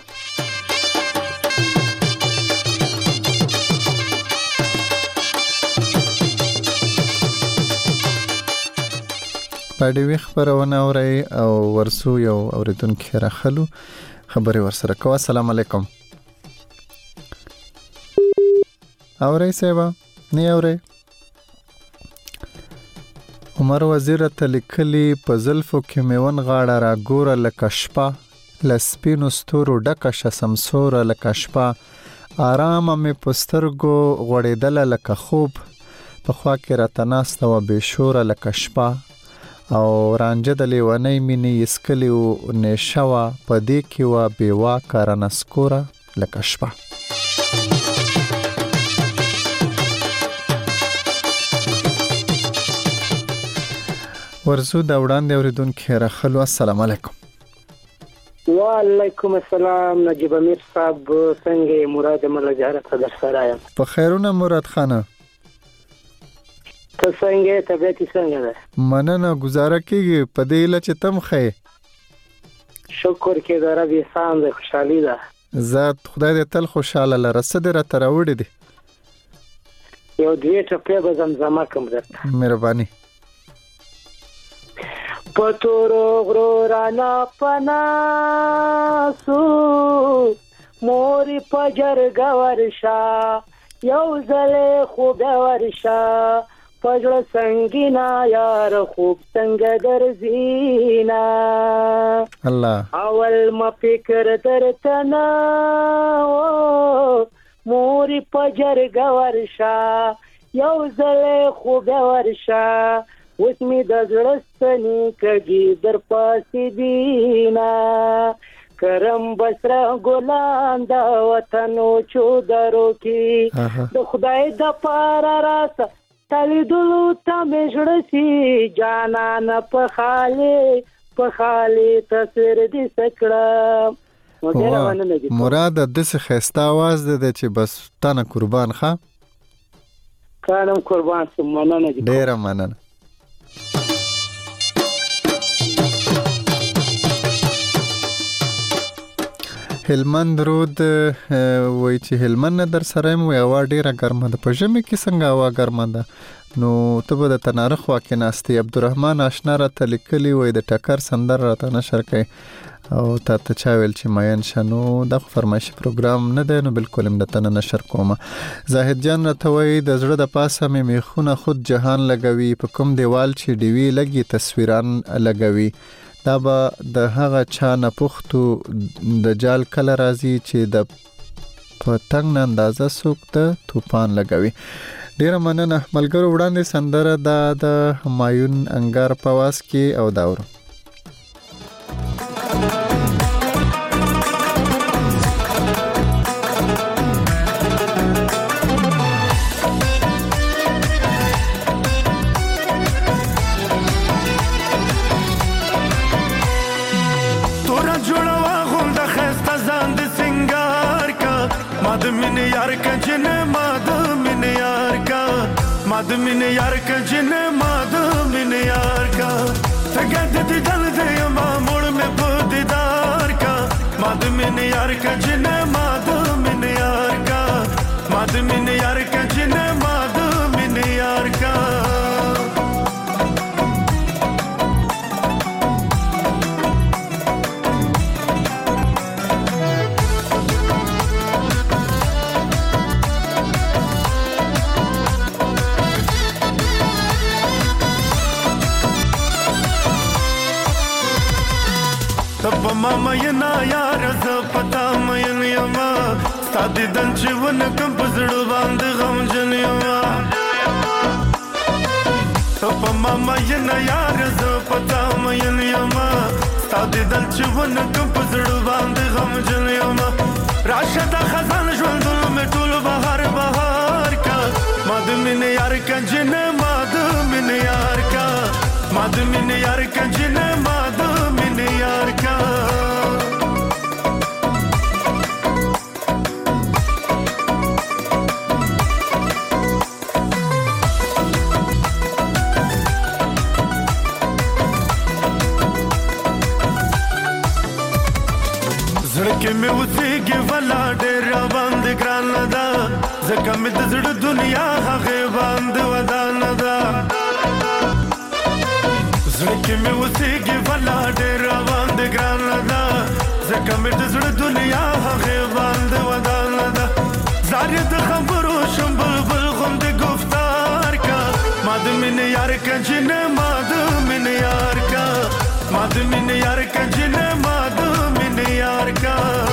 په ډیوی خبرونه اورئ او ورسو یو اورېدونکي راخلو خبرې ورسره کوه السلام علیکم اورئ صاحبه نه اورئ عمر وزیر ته لیکلي په زلفو کې میون غاړه را ګوره لکه شپه له سپینو ستورو ډکه شه سمسوره لکه شپه آرامه مې په سترګو غوړېدله لکه خوب په خوا کې راته ناسته وه بېشوره لکه شپه او رانجه د لیونۍ مینې یې څکلې و نیشه وه په دې کې وه بېواکه رانسکوره لکه شپه ورزو دا وړاندې اورېدونکي راخلو السلام علیکم وعلیکم السلام نجیب امیر صاحب څنګه مراد مله جهرت در سره یم په خیرونه مراد خانه ته څنګه طبیعت څنګه ده مننه گزاره کیږي په دې اله چې تم خې شکر کې د رب احسان ده خوشحالي ده ذات خدای دې تل خوشاله لره څه دې راته راوړي دي یو دوی ټپې به زمزمه کوم درته مهرباني پتورو غرو رانا پناسو موری پجرگا ورشا یو زل خوب ورشا پجر سنگینا یار خوب سنگ در زینا الله اول ما فکر در تنا موری پجرگا ورشا یو زل خوب ورشا اوس می د زړستنی کږي در پاسې دینا کرم بسره ګلان د وطنو چودرو کې د خدای د پاره راته تلیدلو ته مې زړه سي جانان په خالي په خالي تصویر دې سکړه مراد د څه خسته आवाज ده چې بس تنه قربان ښه کانم قربان سم مننه ډیر مننه هلمند رود وای چې هلمند در سره مو هوا ډیره ګرمه ده په ژمي کې څنګه هوا ګرمه ده نو ته به د تنارخ واکې ناستې عبدالرحمن آشنا راته لیکلي وای د ټکر سندر راته نشر کوي او تا ته چا ویل چې ماین شنو د فرمایشي پروګرام نه دی نو بالکل هم د تنه نشر کومه زاهد جان راته وای د زړه د پاسه مې میخونه خود جهان لګوي په کوم دیوال چې ډیوی لګي تصویران لګوي دا به د هغه چا نه پختو د جال کله راځي چې د پتنګ نه اندازه سوک ته طوفان لګوي ډیر مننه ملګرو وړاندې سندره دا د همایون انګار په واس کې او داور مین یار کا جن ماد مین یار کا ماد مین یار کا جن ماد مین یار کا تگد دی دل دے ما موڑ میں دیدار کا ماد مین یار کا جن ماد مین یار کا ماد مین یار کا جن ماد مین یار کا تب ماما ینا یار ز پتا مې یما ستادي دن چې ونکم پزړ باندې غم جن یما تب ماما ینا یار ز پتا مې یما ستادي دن چې ونکم پزړ باندې غم جن یما راشد خزان ژوند مې ټول بهار بهار کا ماد مين یار کا جن ماد مين یار کا ماد مين یار کا جن ماد مين یار کا زړه مې وسېږي ولا ډېر باندې ګران ده ځکه مې د زړه دنیا هغه باندې ودان ده زړه مې وسېږي ولا ډېر باندې ګران ده ځکه مې د زړه دنیا هغه باندې ودان ده زارې د خبرو شم بلبل غوند گفتار کا ماد مين یار کا جن ماد مين یار کا ماد مين یار کا جن ماد مين یار کا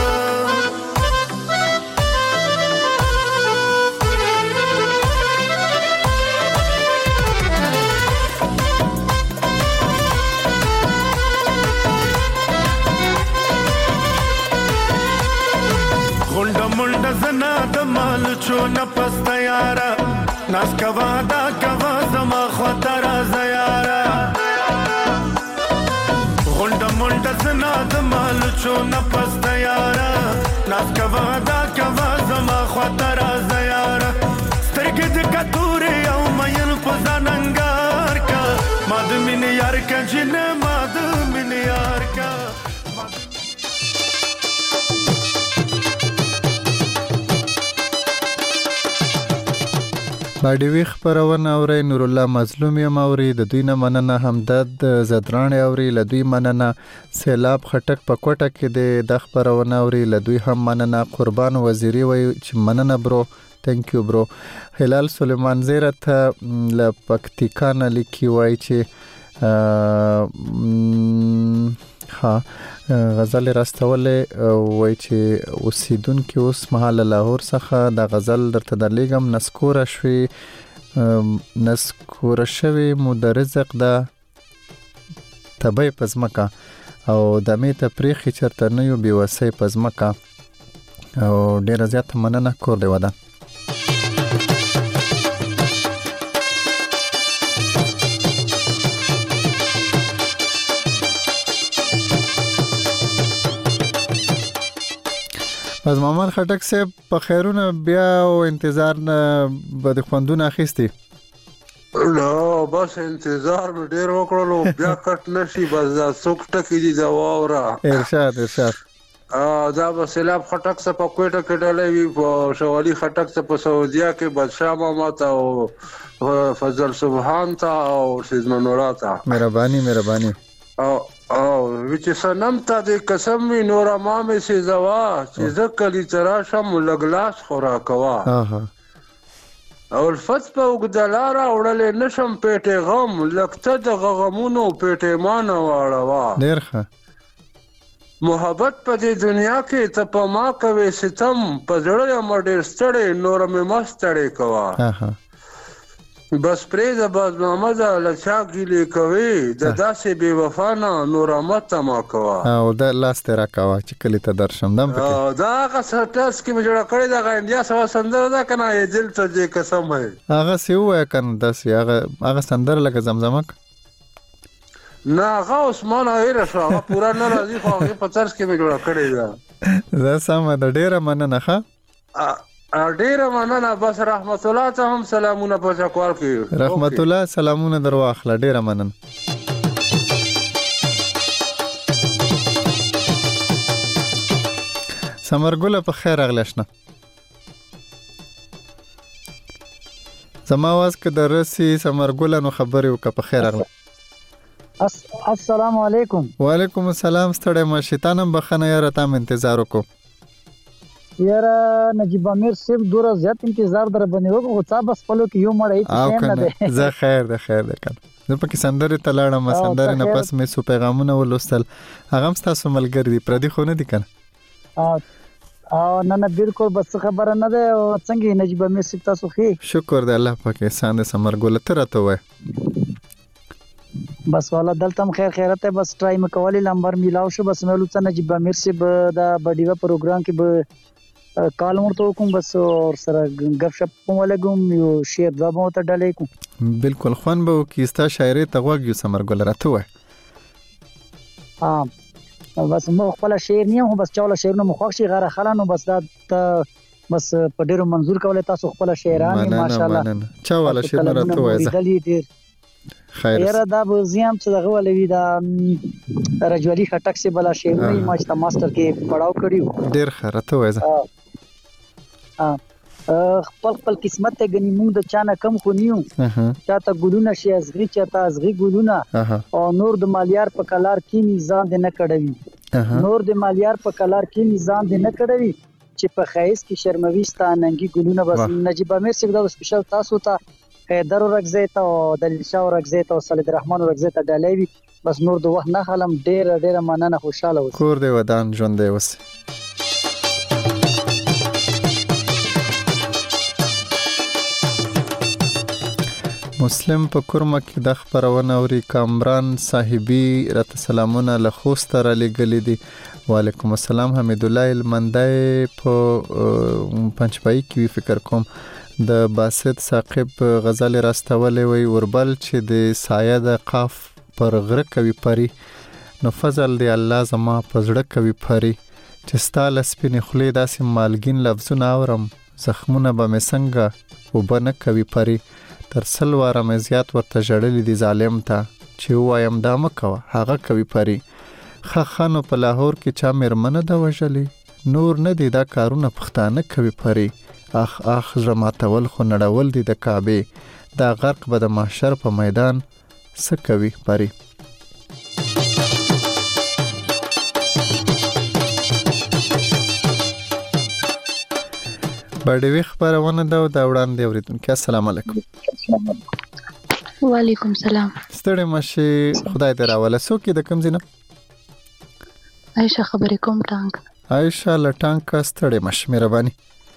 غونډه منډه زنا د مال چونه پسته یارا ناس کوا دا کوا زما خطر زیارا غونډه منډه زنا د مال چونه پسته یارا ناس کوا دا کوا زما خطر زیارا سترګې د کتوري او مېن په ځاننګار کا ماد مين یار کا جن ماد مين یار کا باډیوي خبرونه اوري نور الله مظلوم یم اوري د دوی نه مننه همدد زدران اوري ل دوی مننه سیلاب خټک په کوټه کې د خبرونه اوري ل دوی هم مننه قربان وزیری وای چې مننه برو ثانک یو برو هلال سلیمان زیرت ل پکتیکان لیکي وای چې ها غزل راستوله وای چې اوسیدونکو اوس مهال لاهور څخه د غزل درته درلیګم نسکور شوي نسکور شوي مدرزق د تبې پزمکا او د می ته پریخي چرته نه یو بیوسې پزمکا او ډیر زیات مننه کور دی ودا از محمد خټک صاحب په خیرونه بیا او انتظار نه بد خوندونه اخیستي نو بس انتظار مې ډیر وکړلو بیا کټ نشي بس دا څوک ټکی دي دا واورا ارشاد ارشاد ا دا سیلاب خټک څخه په کوټه کې ډلې وی په شوالي خټک څخه په سعودیا کې بادشاہ ماما ته او فضل سبحان ته او سید منورا ته مهرباني مهرباني او او وچ سنم ته د قسم وی نور امامه سي زوا چې زکلی تراشم لګلاس خورا کوا اها او الفت په وګدلاره وړلې نشم پیټه غم لکته د غغمونو پیټه مان واړوا ډیرخه محبت په دې دنیا کې ته په ما کوي ستم په زړه مډر ستړې نور مې مستړې کوا اها بس پرې د باز محمد لچا ګیلې کوي د داسې بے وفا نه نور مت ما کوا او د لاس تیرا کوا چې کلی ته درشم دم پکې دا هغه سټس کې جوړ کړی دا انډیا سوا سندره دا کنه یې دل ته دې قسم ہے هغه سی وای کنه داسې هغه هغه سندره لکه زمزمک نه هغه عثمان ایر شو هغه پورا نه راځي خو هغه په ترس کې جوړ کړی دا زه سم د ډیره مننه ښه ډیره مننه. بس رحمت الله ته هم سلامونه په چکوال کې. رحمت الله سلامونه درواخله. ډیره مننه. سمرګل په خیر اغلشنه. زما واز که درسي سمرګل نو خبرې وکړه په خیر اغله. السلام علیکم. وعلیکم السلام. ستړی ما شیطانم بخنه یاره تا م انتظار وکړو. یاره نجیب امیر صاحب دوره زیات انتظار در باندې وکړو خو څه بس خپلو کې یو مړی هیڅ نه دی. زه خیر ده خیر ده کنه. زه پکې سندرې ته لاړم. سندرې نه پس مې سو پیغامونه ولوستل. هغه هم ستاسو ملګری دي پردي خو نه دي کنه. او نه نه بالکل بس خبره نه ده. او څنګه نجیب امیر صاحب تاسو ښه؟ شکر دی الله پاک احسان دې سمرګل ته راته وای. بس والا دلته هم خیر خیرت بس ټرای مکوالي لمبر میلاو شو. بس مې لوڅ نجیب امیر صاحب دا بډیوا پروګرام کې به کال ورته کوم بس اور سره غف شپ کوم لګوم یو شعر دا مو ته ډالې کوم. بالکل خوان به کیستا شاعري ته وګ یو سمرګل راته وای. ها بس مو خپل شعر نه هم بس چاوله شعر نو مخ شي غره خلانو بس دا بس په ډیرو منظور کولای تاسو خپل شعران ماشاءالله. چاوله شعر راته وای. خیر یاره دا به زیام څه دغه ولوي دا رجولی خټک سي بلا شعرونه ما چې ماستر کې پڑھاو کړیو. ډیر خرته وای. ها خپل خپل قسمت ته غني موږ د چانه کم خو نیو. چاته ګلونه شي ازغي چاته ازغي ګلونه او نور د مالیار په کلار کې میزان دې نه کړوي. نور د مالیار په کلار کې میزان دې نه کړوي چې په خایس کې شرموي ستاننګي ګلونه. بس نجیب امیر صاحب دا سپیشل تاسو ته حیدر ورغزیت او دلشاه ورغزیت او صالح الرحمن ورغزیت ډالېوي. بس نور د وخت نه خلم ډیر ډیر مننه خوشاله اوسئ. کور دی ودان ژوند دی اوسئ. مسلم په کورمه کې د خبرونه اوري. کامران صاحبي رات سلامونه له خوست را لګلې دي. وعلیکم السلام. حمید الله المندای په پنځپای کې فکر کوم د باسط ثاقب غزل راستولې وي وربل چې د سایه د قاف پر غره کوي پري نو فضل دی الله زما پزړه کوي پري چې ستاله سپینې خولې داسې مالګین لفظونه اورم زخمونه به مې څنګه وبنه کوي پري تر سل واره مې زیات ورته ژړلې دي ظالم ته چې وایم دا مه کوه هغه کوي پري خخانو په لاهور کې چا مېرمنه ده وژلې نور نه دی دا کارونه پښتانه کوي پري اخ اخ زماتول خو نړول دي د کعبه دا غرق به د محشر په میدان سکوي پري. بډوي خبرونه دا د وړاندې اوریدونکو السلام علیکم. وعلیکم السلام. ستړي مشه خدای دې راوله سو کې د کوم زینه عائشہ خبرې کوم ټانک عائشہ لټانک ستړي مشه مهرباني.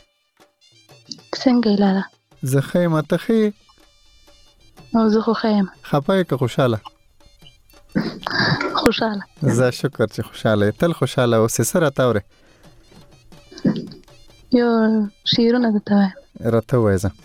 څنګه لاله زه خیمه ته خې او زه خو خیم خپای که خوشاله خوشاله زه شکر چې خوشاله تل خوشاله اوسې سره تاوره یو شیرونه دته راته وای زه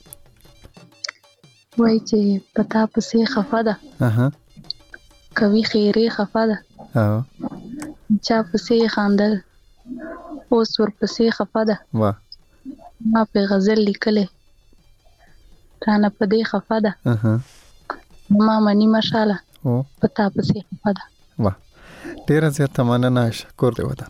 وای چې پتا پسې خفه ده اها کوي خیره خفه ده ها چا پسې خاندل اوس ور پسې خفه ده واه ما په غزل لیکلې رانه په دې خفه ده اها ما منی مشاله او پتا پسې خفه ده واه ډیر زیات مننه شکر دی ودان.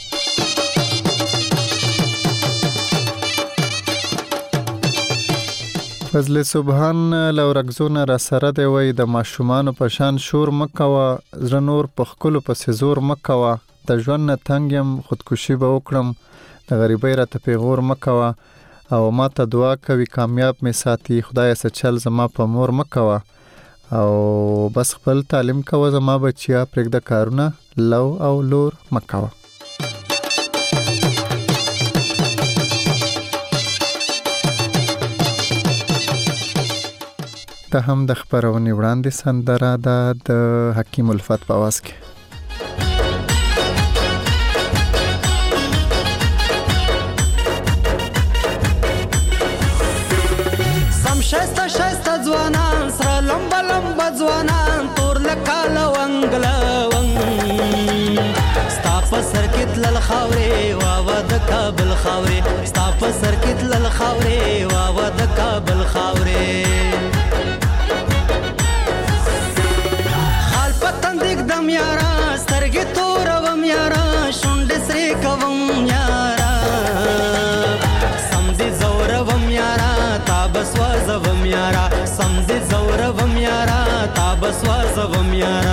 فضل سبحان لورغزونه را سره دی وای د ماشومان په شان شور مکوا زړه نور په خکلو په زور مکوا د ژوند تنګم خودکشي به وکړم د غریبۍ را ته پیغور مکوا او ما ته دعا کوي کامیاب می ساتي خدای سره چل زما په مور مکوا او بس خپل تعلیم کوه زما بچیا پرېږده کارونه لو او لور مکوا. ته هم د خبرونې وړاندې سندره ده د حکیم الفت په आवाज کې. شایسته شایسته ځوانان سره لمبه لمبه ځوانان تور لکه لونګ لونګ ستا په سر کې تلل خاورې واوه د کابل خاورې ستا تلل خاورې واوا د کابل خاورې خال پتن دیگ دم یارا سترګې توروم یارا شونډې سرې کوم یارا سم دې زوروم یارا تا بس وازوم یارا سم دې زوروم یارا تا بس وازوم یارا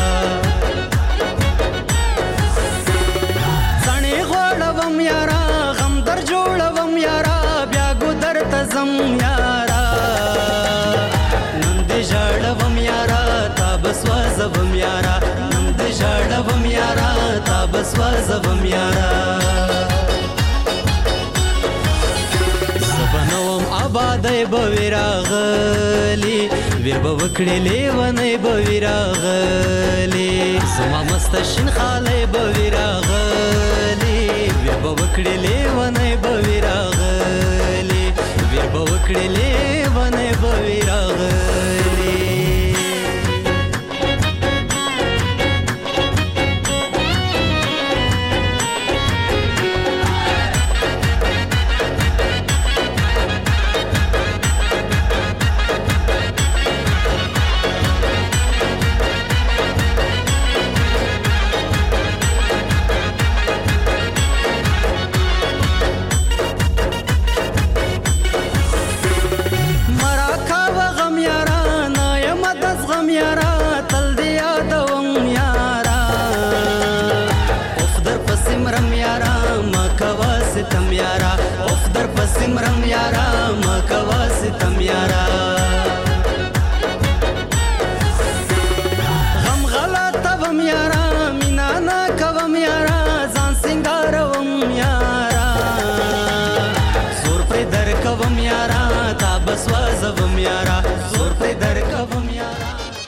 یارا غم در جوړوم یارا بیا ګودر ته زم یارا نن دې ژړوم یارا تا بس وازوم یارا نن دې ژړوم یارا تا بس وازوم یارا زبنوم آبادای به راغلی ویر به وکړې لیونی به راغلی زما مست شین خاله به راغلی ویر به وکړې لیونی به راغلی ویر به وکړې لیونی به راغلی ستم یارا اوف در پسمرم یارا مکوا ستم یارا غم غلط وم یارا مینا نا کوم یارا ځان سنگاروم یارا زور پر در کوم یارا تا بس وازوم یارا زور پر در کوم یارا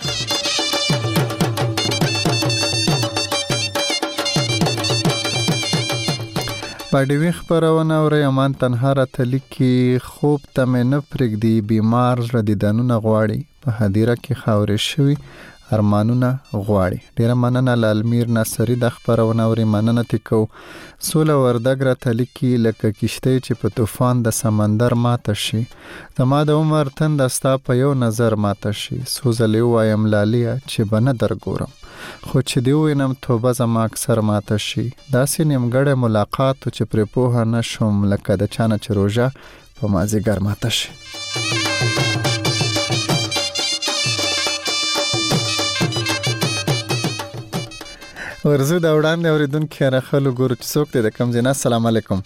باډوي خبرونه اوري امان تنها راته لیکي خوب ته مې نه پرېږدي بیمار زړه دیدنونه غواړي په هدیره کې خاورې شوي ارمانونه غواړي. ډیره مننه لالمیر ناصری د خبرونه اوري مننه تکو سوله وردګ راته لیکي لکه کشته چې په طوفان د سمندر ماته شي زما د عمر تند ستا په یو نظر ماته شي سوزلې وایم لالیا چې بنه درګورم خو چې دی وینم توبه زما اکثر ماته شي داسې نیمګړی ملاقات چې پرې پوهه نشم لکه د چانه چې روژه په مازدیګر ماته شي. ورزو دا وړاندې اوریدونکي راخلو ګورو چې څوک دی د کوم ځای نه. السلام علیکم.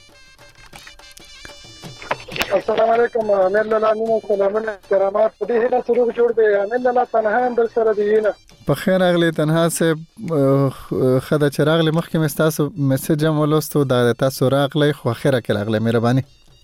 السلام علیکم. امیر لاله مینه سلامونه کرامات په دې هله سروغ جوړ دی. امیر لاله تنها هم در سره دی نه په خیر اغلی تنها صاحب خدا چې راغلی مخکې مې ستاسو میسج هم ولوستو دا تاسو راغلی خو اخره کې راغلی مهرباني.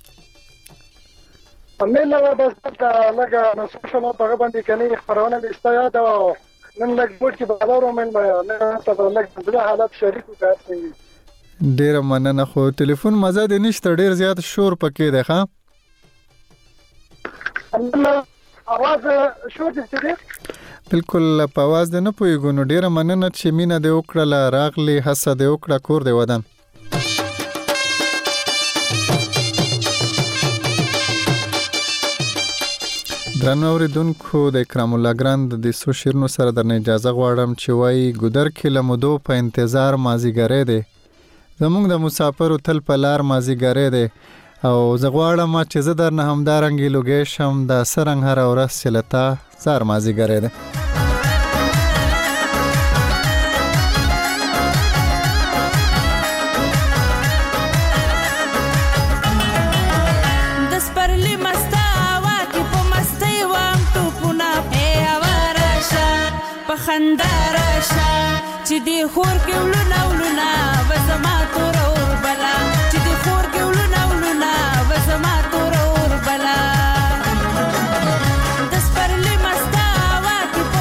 امیر لاله بس دا لږه مسؤل شوم په هغه باندې کني خبرونه مې ستا یاد او نن لږ بوټ کې بازار ومن نه تاسو لږ د حالت شریک وکړئ. ډیر مننه خو ټلیفون مزه دې نشته ډیر زیات شور پکې دی ښا اواز شور دې څه بالکل په आवाज نه پويګو نو ډیره مننه چې مینه دې وکړه راغلی حسه دې وکړه کور دې ودان. درنو اوریدونکو د اکرام الله ګراند د سو شیرونو سره درنه اجازه غواړم چې وای ګودر کې لمدو په انتظار مازیګری دی زمونږ د مسافرو تل په لار مازیګری دی او زه غواړم چې زه درنه همدارنګې لوګی شم د سرنګ هره ورځ چې له تا زار مازیګری دی. خنداره شا چې دی خور کې ولونه ولونه وسما تور اور بلا چې دی خور کې ولونه ولونه وسما تور اور بلا د سپرلی مستا وا کې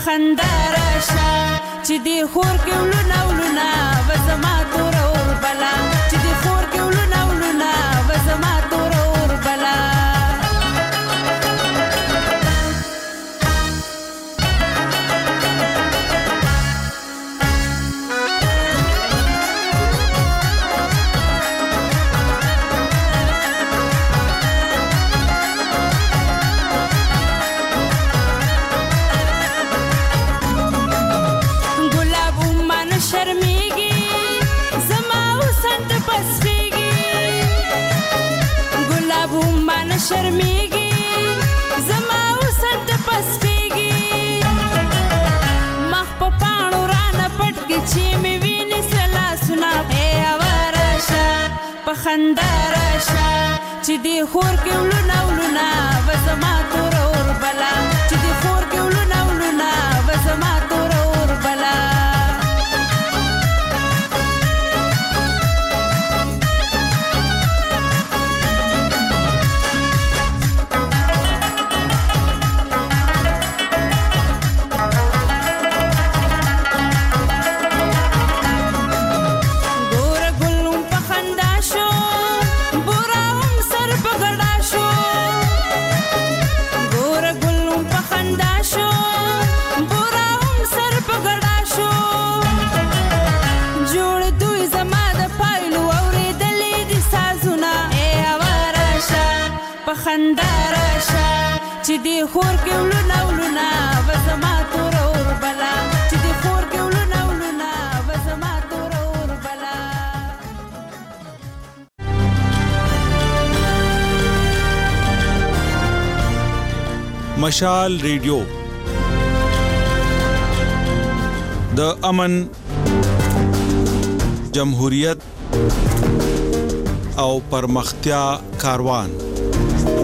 خندا راشه چې دی خور کې ولونه ولونه وزما تور اور بلا چې دی خور کې ولونه ولونه وزما تور اور بلا شرمېږي زما وسنت پسکېږي مخ په پاڼو رانه پټ کې چې مې وینې سلا سنا ای هوا راشه په خندا راشه چې دی خور کې ولونه ولونه وزما تور اور بلا چې دی خور کې ولونه ولونه وزما تور اور بلا خندا راشه چې دی خور کې ولونه ولونه وزما تور اور بلا چې دی خور کې ولونه ولونه وزما تور اور بلا مشال ریډیو د امن جمهوریت او پرمختیا کاروان